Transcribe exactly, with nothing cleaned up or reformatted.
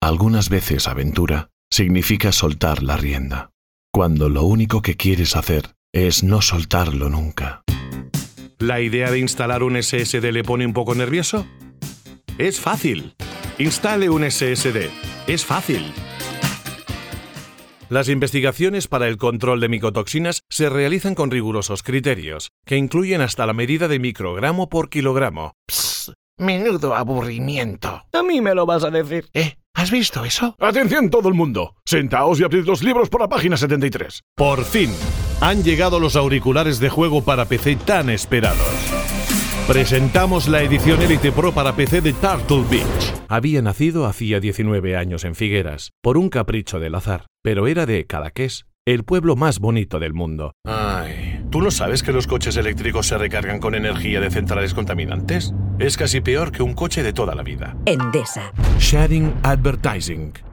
Algunas veces aventura significa soltar la rienda, cuando lo único que quieres hacer es no soltarlo nunca. ¿La idea de instalar un S S D le pone un poco nervioso? Es fácil. Instale un S S D. Es fácil. Las investigaciones para el control de micotoxinas se realizan con rigurosos criterios, que incluyen hasta la medida de microgramo por kilogramo. Psst, menudo aburrimiento. A mí me lo vas a decir. ¿Eh? ¿Has visto eso? ¡Atención todo el mundo! Sentaos y abrid los libros por la página setenta y tres. Por fin, han llegado los auriculares de juego para P C tan esperados. Presentamos la edición Elite Pro para P C de Turtle Beach. Había nacido hacía diecinueve años en Figueras, por un capricho del azar, pero era de Cadaqués, el pueblo más bonito del mundo. Ay, ¿tú no sabes que los coches eléctricos se recargan con energía de centrales contaminantes? Es casi peor que un coche de toda la vida. Endesa. Sharing Advertising.